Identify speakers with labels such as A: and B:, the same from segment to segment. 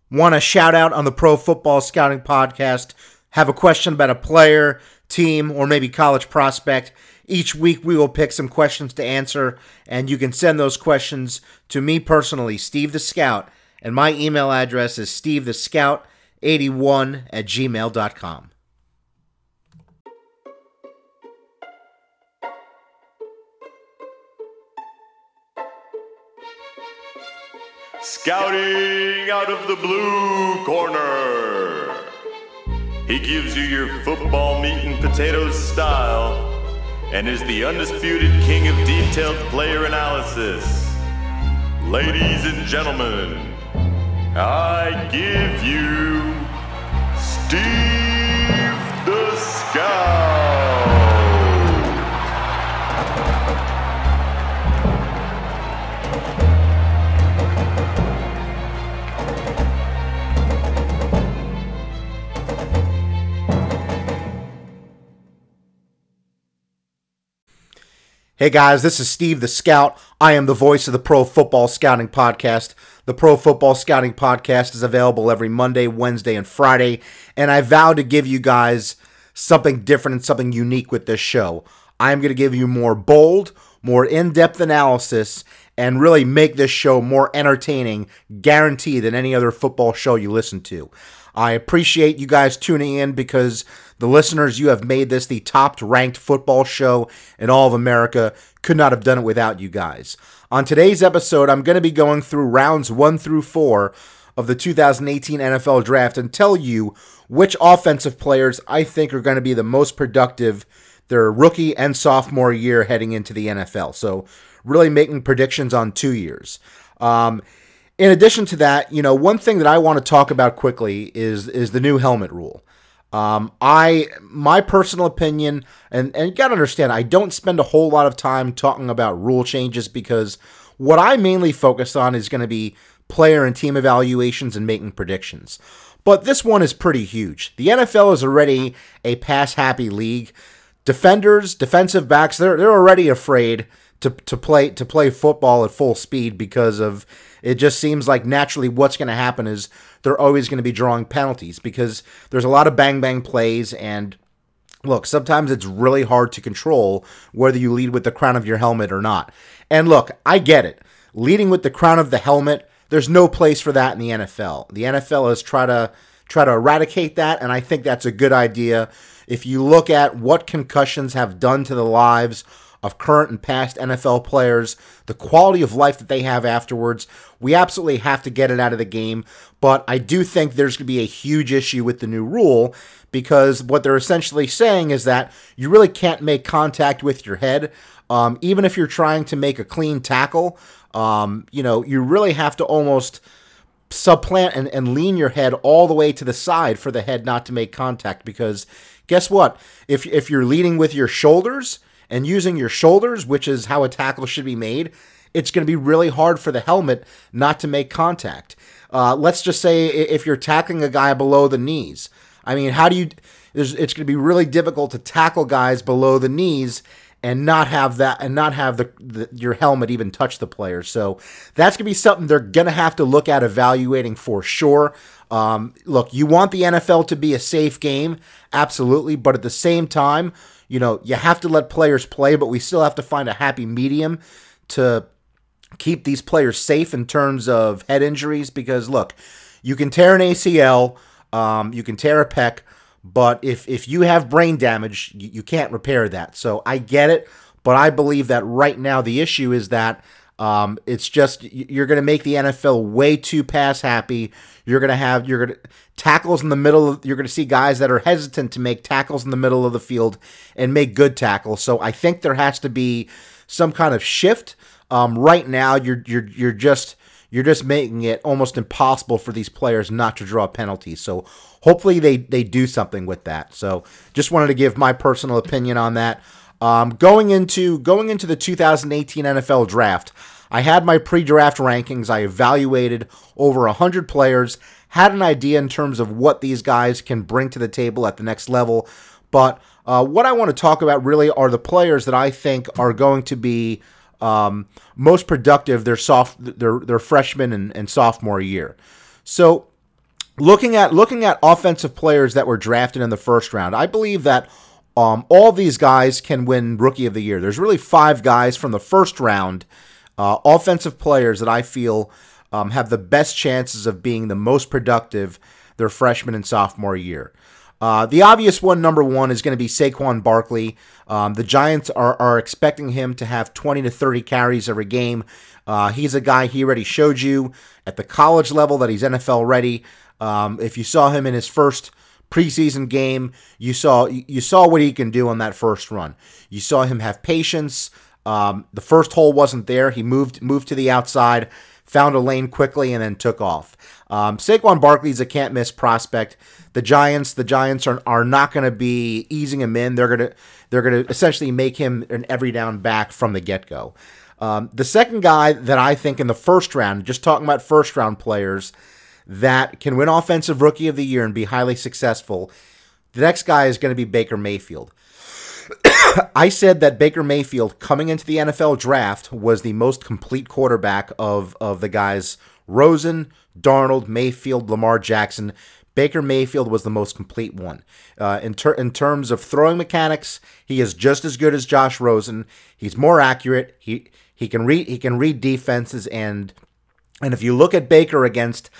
A: Want a shout out on the Pro Football Scouting Podcast? Have a question about a player, team, or maybe college prospect? Each week we will pick some questions to answer, and you can send those questions to me personally, Steve the Scout, and my email address is stevethescout81@gmail.com.
B: Scouting out of the blue corner. He gives you your football meat and potatoes style and is the undisputed king of detailed player analysis. Ladies and gentlemen, I give you Steve the Scout.
A: Hey guys, this is Steve the Scout. I am the voice of the Pro Football Scouting Podcast. The Pro Football Scouting Podcast is available every Monday, Wednesday, and Friday, and I vow to give you guys something different and something unique with this show. I'm going to give you more bold, more in-depth analysis, and really make this show more entertaining, guaranteed, than any other football show you listen to. I appreciate you guys tuning in because the listeners, you have made this the top-ranked football show in all of America. Could not have done it without you guys. On today's episode, I'm going to be going through rounds 1 through 4 of the 2018 NFL Draft and tell you which offensive players I think are going to be the most productive their rookie and sophomore year heading into the NFL. So really making predictions on 2 years. In addition to that, one thing that I want to talk about quickly is the new helmet rule. My personal opinion, and you got to understand, I don't spend a whole lot of time talking about rule changes because what I mainly focus on is going to be player and team evaluations and making predictions. But this one is pretty huge. The NFL is already a pass-happy league. Defenders, defensive backs, they're already afraid to play football at full speed because of it just seems like naturally what's going to happen is they're always going to be drawing penalties because there's a lot of bang-bang plays, and look, sometimes it's really hard to control whether you lead with the crown of your helmet or not. And look, I get it. Leading with the crown of the helmet, there's no place for that in the NFL. The NFL has tried to eradicate that, and I think that's a good idea. If you look at what concussions have done to the lives of current and past NFL players, the quality of life that they have afterwards, we absolutely have to get it out of the game. But I do think there's going to be a huge issue with the new rule because what they're essentially saying is that you really can't make contact with your head. Even if you're trying to make a clean tackle, you really have to almost supplant and lean your head all the way to the side for the head not to make contact because guess what? If you're leading with your shoulders and using your shoulders, which is how a tackle should be made, it's going to be really hard for the helmet not to make contact. Let's just say if you're tackling a guy below the knees. I mean, it's going to be really difficult to tackle guys below the knees and not have your helmet even touch the player. So that's going to be something they're going to have to look at evaluating for sure. Look, you want the NFL to be a safe game, absolutely, but at the same time, you have to let players play, but we still have to find a happy medium to keep these players safe in terms of head injuries because, look, you can tear an ACL, you can tear a pec, but if you have brain damage, you can't repair that. So I get it, but I believe that right now the issue is that it's just you're going to make the NFL way too pass happy. You're going to tackles in the middle. You're going to see guys that are hesitant to make tackles in the middle of the field and make good tackles. So I think there has to be some kind of shift. Right now, you're just making it almost impossible for these players not to draw penalties. So hopefully they do something with that. So just wanted to give my personal opinion on that. Going into the 2018 NFL Draft, I had my pre-draft rankings. I evaluated over 100 players, had an idea in terms of what these guys can bring to the table at the next level. But what I want to talk about really are the players that I think are going to be most productive their freshman and sophomore year. So looking at offensive players that were drafted in the first round, I believe that all these guys can win Rookie of the Year. There's really 5 guys from the first round, offensive players that I feel have the best chances of being the most productive their freshman and sophomore year. The obvious one, number 1, is going to be Saquon Barkley. The Giants are expecting him to have 20 to 30 carries every game. He's a guy, he already showed you at the college level that he's NFL ready. If you saw him in his first preseason game, you saw what he can do on that first run. You saw him have patience. The first hole wasn't there. He moved to the outside, found a lane quickly, and then took off. Saquon Barkley's a can't-miss prospect. The Giants are not going to be easing him in. They're going to essentially make him an every down back from the get-go. The second guy that I think in the first round, just talking about first-round players that can win Offensive Rookie of the Year and be highly successful, the next guy is going to be Baker Mayfield. I said that Baker Mayfield, coming into the NFL draft, was the most complete quarterback of the guys Rosen, Darnold, Mayfield, Lamar Jackson. Baker Mayfield was the most complete one. In terms of throwing mechanics, he is just as good as Josh Rosen. He's more accurate. He can read defenses, and if you look at Baker against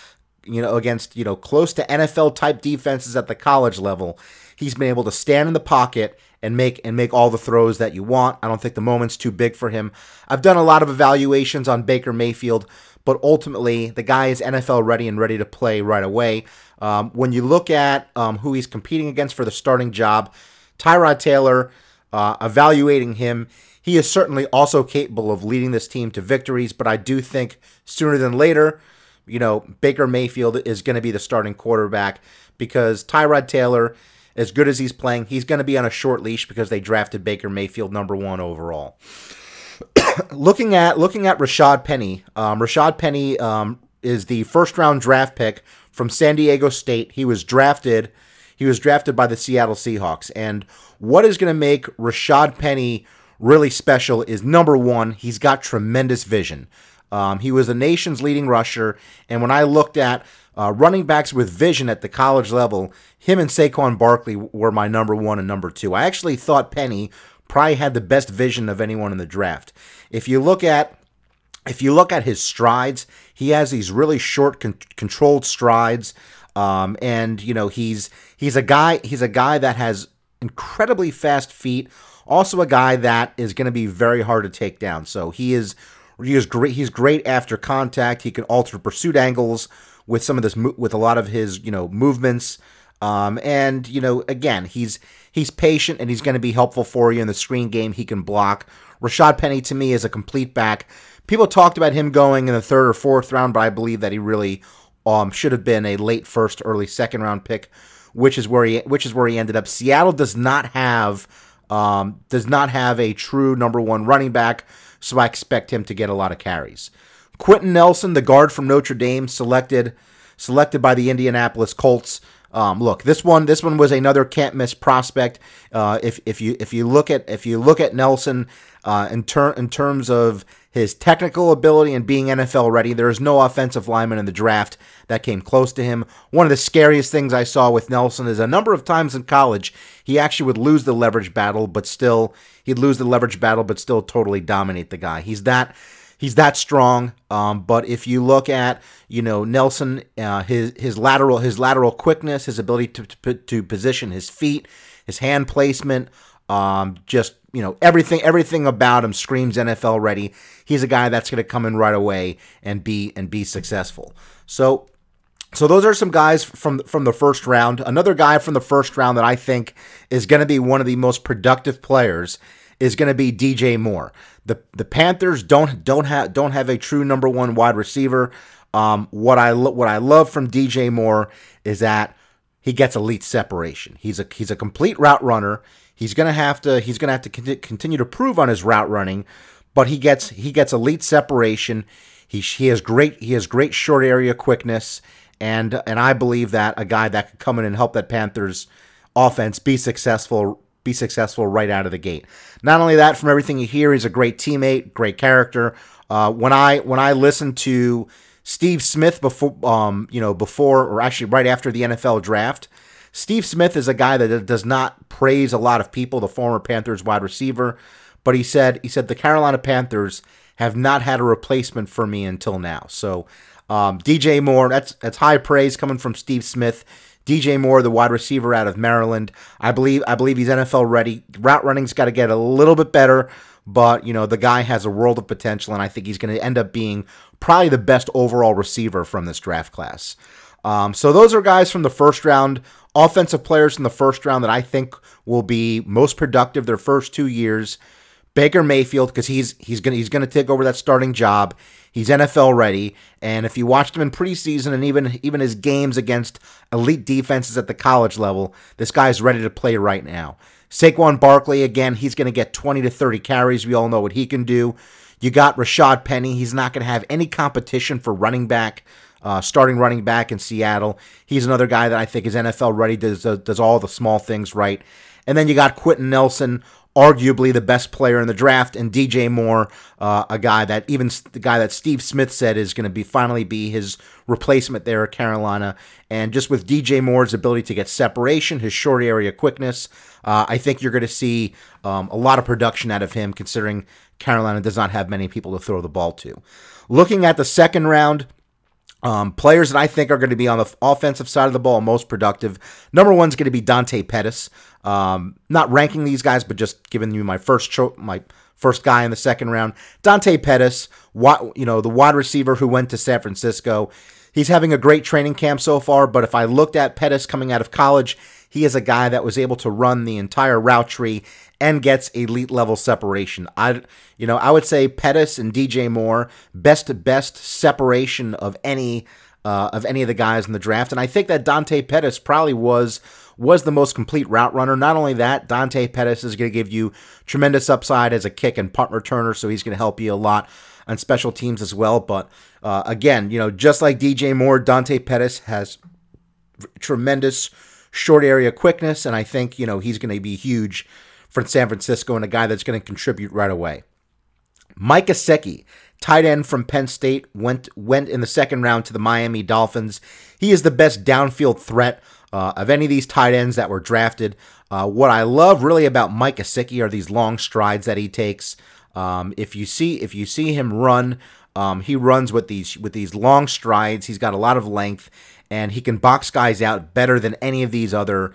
A: close to NFL type defenses at the college level, he's been able to stand in the pocket and make all the throws that you want. I don't think the moment's too big for him. I've done a lot of evaluations on Baker Mayfield, but ultimately the guy is NFL ready and ready to play right away. When you look at who he's competing against for the starting job, Tyrod Taylor, evaluating him, he is certainly also capable of leading this team to victories, but I do think sooner than later, Baker Mayfield is going to be the starting quarterback, because Tyrod Taylor, as good as he's playing, he's going to be on a short leash because they drafted Baker Mayfield number 1 overall. Looking at Rashad Penny. Rashad Penny is the first-round draft pick from San Diego State. He was drafted by the Seattle Seahawks. And what is going to make Rashad Penny really special is, number 1, he's got tremendous vision. He was the nation's leading rusher, and when I looked at running backs with vision at the college level, him and Saquon Barkley were my number 1 and number 2. I actually thought Penny probably had the best vision of anyone in the draft. If you look at his strides, he has these really short, controlled strides, and he's a guy that has incredibly fast feet. Also, a guy that is going to be very hard to take down. So he is great. He's great after contact. He can alter pursuit angles with some of this, with a lot of his movements. And again, he's patient, and he's going to be helpful for you in the screen game. He can block. Rashad Penny, to me, is a complete back. People talked about him going in the 3rd or 4th round, but I believe that he really should have been a late 1st, early 2nd round pick, which is where he ended up. Seattle does not have a true number 1 running back, so I expect him to get a lot of carries. Quentin Nelson, the guard from Notre Dame, selected by the Indianapolis Colts. Look, this one was another can't miss prospect. If you look at Nelson in terms of his technical ability and being NFL ready, there is no offensive lineman in the draft that came close to him. One of the scariest things I saw with Nelson is a number of times in college he actually would lose the leverage battle, but still totally dominate the guy. He's that strong. But if you look at Nelson, his lateral quickness, his ability to position his feet, his hand placement, everything about him screams NFL ready. He's a guy that's going to come in right away and be successful. So those are some guys from the first round. Another guy from the first round that I think is going to be one of the most productive players is going to be DJ Moore. The Panthers don't have a true number 1 wide receiver. What I love from DJ Moore is that he gets elite separation. He's a complete route runner. He's gonna have to continue to prove on his route running, but he gets elite separation. He has great short area quickness, and I believe that a guy that could come in and help that Panthers offense be successful right out of the gate. Not only that, from everything you hear, he's a great teammate, great character. When I listen to Steve Smith before or actually right after the NFL draft. Steve Smith is a guy that does not praise a lot of people, the former Panthers wide receiver, but he said the Carolina Panthers have not had a replacement for me until now. So DJ Moore, that's high praise coming from Steve Smith. DJ Moore, the wide receiver out of Maryland, I believe he's NFL ready. Route running's got to get a little bit better, but the guy has a world of potential, and I think he's going to end up being probably the best overall receiver from this draft class. So those are guys from the first round, offensive players in the first round that I think will be most productive their first 2 years. Baker Mayfield, because he's gonna take over that starting job. He's NFL ready, and if you watched him in preseason and even his games against elite defenses at the college level, this guy's ready to play right now. Saquon Barkley, again, he's going to get 20 to 30 carries. We all know what he can do. You got Rashad Penny. He's not going to have any competition for running back, starting running back in Seattle. He's another guy that I think is NFL ready, does all the small things right. And then you got Quentin Nelson, arguably the best player in the draft, and DJ Moore, the guy that Steve Smith said is going to finally be his replacement there at Carolina. And just with DJ Moore's ability to get separation, his short area quickness, I think you're going to see a lot of production out of him, considering Carolina does not have many people to throw the ball to. Looking at the second round, players that I think are going to be on the offensive side of the ball most productive. Number one is going to be Dante Pettis. Not ranking these guys, but just giving you my first guy in the second round. Dante Pettis, the wide receiver who went to San Francisco. He's having a great training camp so far, but if I looked at Pettis coming out of college, he is a guy that was able to run the entire route tree and gets elite level separation. I would say Pettis and DJ Moore, best separation of any of the guys in the draft, and I think that Dante Pettis probably was the most complete route runner. Not only that, Dante Pettis is going to give you tremendous upside as a kick and punt returner, so he's going to help you a lot on special teams as well. But again, just like DJ Moore, Dante Pettis has tremendous short area quickness, and I think he's going to be huge for San Francisco and a guy that's going to contribute right away. Mike Gesicki, tight end from Penn State, went in the second round to the Miami Dolphins. He is the best downfield threat of any of these tight ends that were drafted. What I love really about Mike Gesicki are these long strides that he takes. If you see him run, he runs with these long strides. He's got a lot of length, and he can box guys out better than any of these other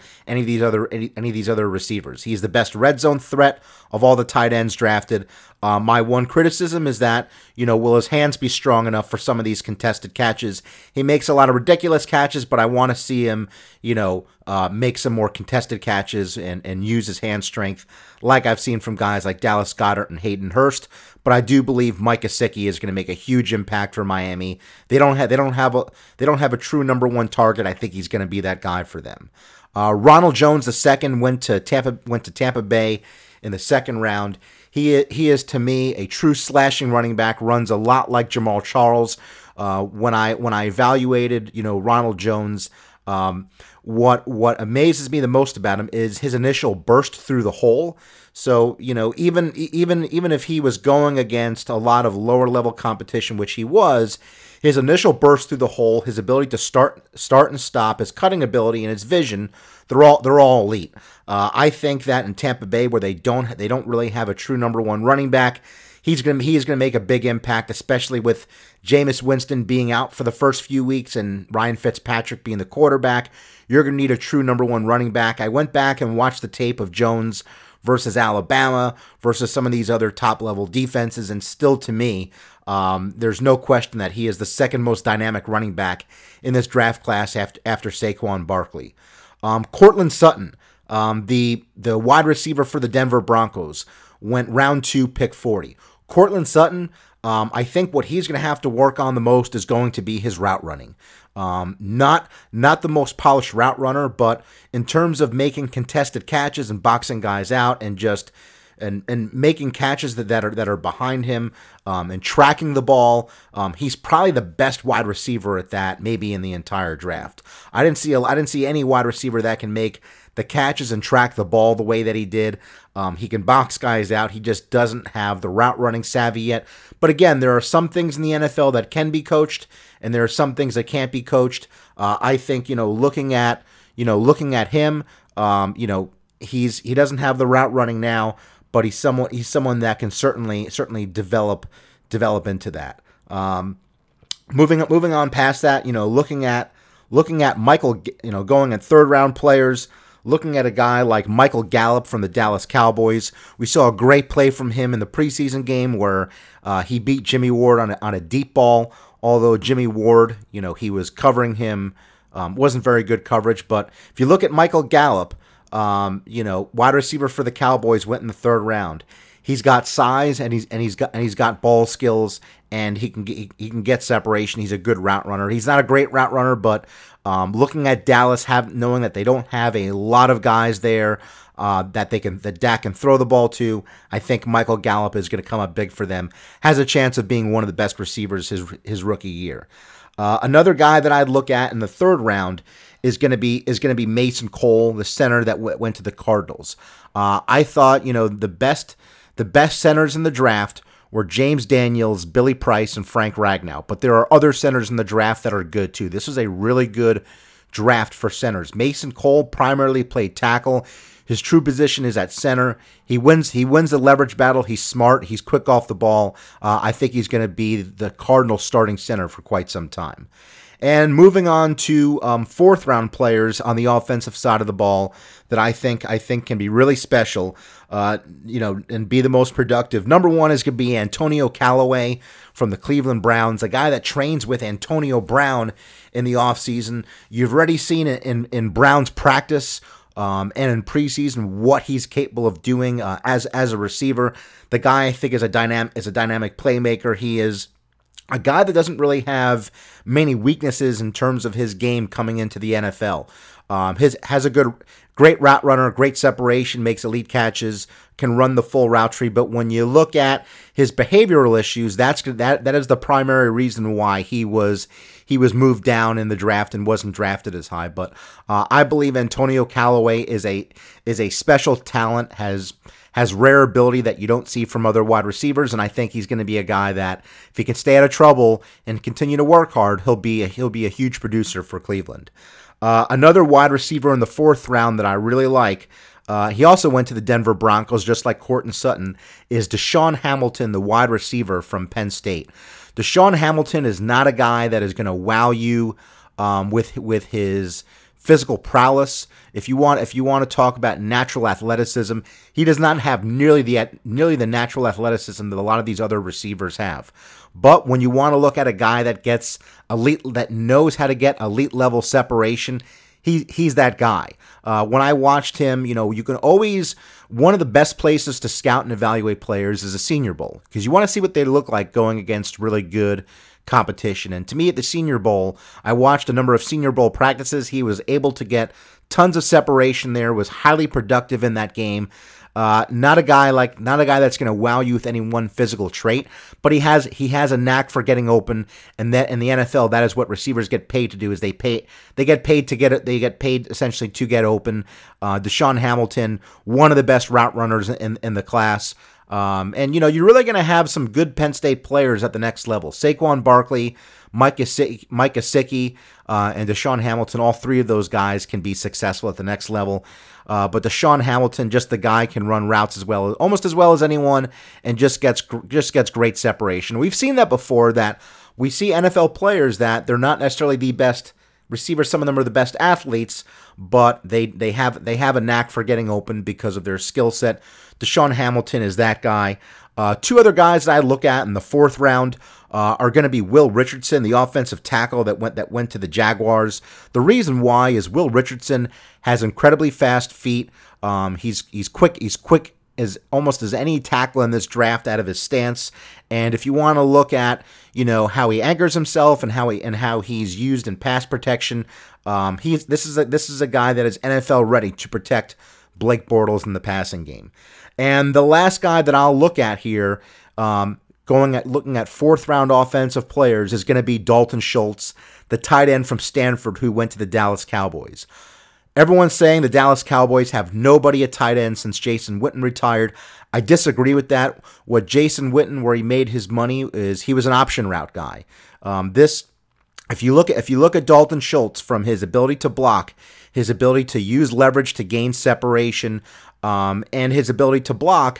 A: receivers. He's the best red zone threat of all the tight ends drafted. My one criticism is that, will his hands be strong enough for some of these contested catches? He makes a lot of ridiculous catches, but I want to see him, make some more contested catches and use his hand strength like I've seen from guys like Dallas Goedert and Hayden Hurst. But I do believe Mike Gesicki is going to make a huge impact for Miami. They don't have a true number one target. I think he's going to be that guy for them. Ronald Jones II went to Tampa Bay in the second round. He is to me a true slashing running back. Runs a lot like Jamal Charles. When I evaluated Ronald Jones, what amazes me the most about him is his initial burst through the hole. So even if he was going against a lot of lower level competition, which he was, his initial burst through the hole, his ability to start and stop, his cutting ability, and his vision, they're all elite. I think that in Tampa Bay, where they don't really have a true number one running back, he is going to make a big impact, especially with Jameis Winston being out for the first few weeks and Ryan Fitzpatrick being the quarterback. You're going to need a true number one running back. I went back and watched the tape of Jones versus Alabama versus some of these other top-level defenses, and still to me, there's no question that he is the second most dynamic running back in this draft class after Saquon Barkley. Courtland Sutton, the wide receiver for the Denver Broncos, went round 2, pick 40. Courtland Sutton, I think what he's going to have to work on the most is going to be his route running. Not the most polished route runner, but in terms of making contested catches and boxing guys out and just and making catches that are behind him, and tracking the ball. He's probably the best wide receiver at that, maybe in the entire draft. I didn't see any wide receiver that can make the catches and track the ball the way that he did. He can box guys out. He just doesn't have the route running savvy yet. But again, there are some things in the NFL that can be coached, and there are some things that can't be coached. I think, looking at him, he doesn't have the route running now, but he's someone that can certainly develop into that. Moving on past that, looking at Michael, going at third round players. Looking at a guy like Michael Gallup from the Dallas Cowboys, we saw a great play from him in the preseason game where he beat Jimmy Ward on a deep ball. Although Jimmy Ward, he was covering him, wasn't very good coverage. But if you look at Michael Gallup, wide receiver for the Cowboys, went in the third round. He's got size and he's got ball skills, and he can get separation. He's a good route runner. He's not a great route runner, but looking at Dallas, knowing that they don't have a lot of guys there that Dak can throw the ball to, I think Michael Gallup is going to come up big for them. Has a chance of being one of the best receivers his rookie year. Another guy that I'd look at in the third round is going to be Mason Cole, the center that went to the Cardinals. I thought the best centers in the draft were James Daniels, Billy Price, and Frank Ragnow. But there are other centers in the draft that are good too. This was a really good draft for centers. Mason Cole primarily played tackle. His true position is at center. He wins the leverage battle. He's smart. He's quick off the ball. I think he's going to be the Cardinals starting center for quite some time. And moving on to fourth round players on the offensive side of the ball that I think can be really special, and be the most productive. Number one is going to be Antonio Callaway from the Cleveland Browns, a guy that trains with Antonio Brown in the offseason. You've already seen it in Brown's practice and in preseason what he's capable of doing as a receiver. The guy, I think, is a dynamic playmaker. He is a guy that doesn't really have many weaknesses in terms of his game coming into the NFL. Has a great route runner, great separation, makes elite catches, can run the full route tree. But when you look at his behavioral issues, that is the primary reason why he was moved down in the draft and wasn't drafted as high. But I believe Antonio Callaway is a special talent, has rare ability that you don't see from other wide receivers, and I think he's going to be a guy that, if he can stay out of trouble and continue to work hard, he'll be a huge producer for Cleveland. Another wide receiver in the fourth round that I really like, he also went to the Denver Broncos just like Courtland Sutton, is Deshaun Hamilton, the wide receiver from Penn State. Deshaun Hamilton is not a guy that is going to wow you with his physical prowess. If you want to talk about natural athleticism, he does not have nearly the natural athleticism that a lot of these other receivers have. But when you want to look at a guy that gets elite, that knows how to get elite level separation, he's that guy. When I watched him, you can always, one of the best places to scout and evaluate players is a Senior Bowl, because you want to see what they look like going against really good competition. And to me, at the Senior Bowl, I watched a number of Senior Bowl practices. He was able to get tons of separation there, was highly productive in that game. Not a guy that's going to wow you with any one physical trait, but he has a knack for getting open, and that in the NFL, that is what receivers get paid to do. Is they get paid essentially to get open. Deshaun Hamilton, one of the best route runners in the class. And you're really going to have some good Penn State players at the next level. Saquon Barkley, Mike Gesicki, and Deshaun Hamilton, all three of those guys can be successful at the next level. But Deshaun Hamilton, just the guy, can run routes almost as well as anyone, and just gets great separation. We've seen that before, that we see NFL players that they're not necessarily the best receivers. Some of them are the best athletes, but they have a knack for getting open because of their skill set. Deshaun Hamilton is that guy. Two other guys that I look at in the fourth round are going to be Will Richardson, the offensive tackle that went to the Jaguars. The reason why is Will Richardson has incredibly fast feet. He's quick. He's quick as almost as any tackle in this draft out of his stance. And if you want to look at how he anchors himself and how he's used in pass protection, this is a guy that is NFL ready to protect Blake Bortles in the passing game. And the last guy that I'll look at here, looking at fourth-round offensive players, is going to be Dalton Schultz, the tight end from Stanford who went to the Dallas Cowboys. Everyone's saying the Dallas Cowboys have nobody at tight end since Jason Witten retired. I disagree with that. What Jason Witten, where he made his money, is he was an option route guy. If you look at Dalton Schultz, from his ability to block, his ability to use leverage to gain separation, and his ability to block,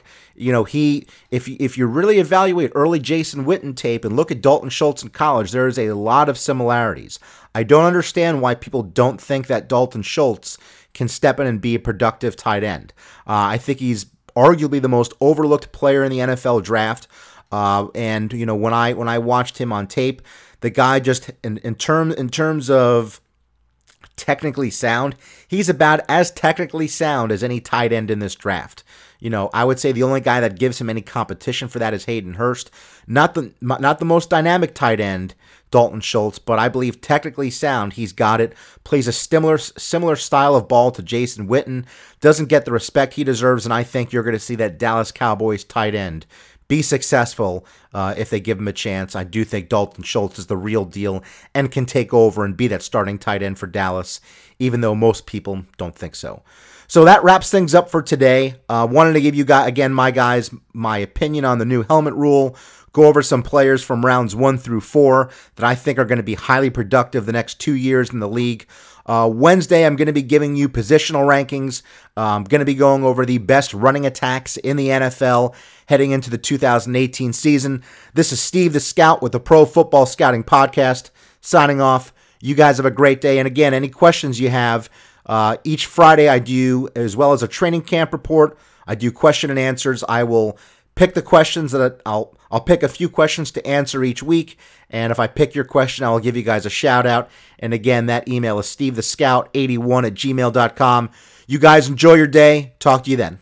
A: if you really evaluate early Jason Witten tape and look at Dalton Schultz in college, there is a lot of similarities. I don't understand why people don't think that Dalton Schultz can step in and be a productive tight end. I think he's arguably the most overlooked player in the NFL draft. And when I watched him on tape, the guy just in terms of technically sound, he's about as technically sound as any tight end in this draft. I would say the only guy that gives him any competition for that is Hayden Hurst. Not the most dynamic tight end, Dalton Schultz, but I believe technically sound, he's got it. Plays a similar style of ball to Jason Witten. Doesn't get the respect he deserves, and I think you're going to see that Dallas Cowboys tight end be successful if they give him a chance. I do think Dalton Schultz is the real deal and can take over and be that starting tight end for Dallas, even though most people don't think so. So that wraps things up for today. Wanted to give you guys, again, my opinion on the new helmet rule. Go over some players from rounds 1 through 4 that I think are going to be highly productive the next 2 years in the league. Wednesday, I'm going to be giving you positional rankings. I'm going to be going over the best running attacks in the NFL heading into the 2018 season. This is Steve the Scout with the Pro Football Scouting Podcast, signing off. You guys have a great day. And again, any questions you have, each Friday I do, as well as a training camp report, I do question and answers. I will pick the questions that I'll pick a few questions to answer each week, and if I pick your question, I'll give you guys a shout out. And again, that email is stevethescout81@gmail.com. You guys enjoy your day. Talk to you then.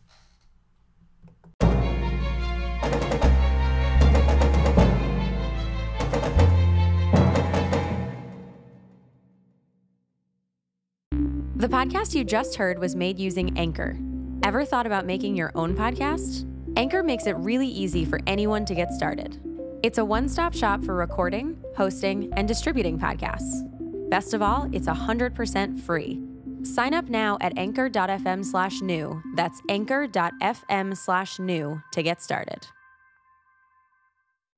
C: The podcast you just heard was made using Anchor. Ever thought about making your own podcast? Anchor makes it really easy for anyone to get started. It's a one-stop shop for recording, hosting, and distributing podcasts. Best of all, it's 100% free. Sign up now at anchor.fm/new. That's anchor.fm/new to get started.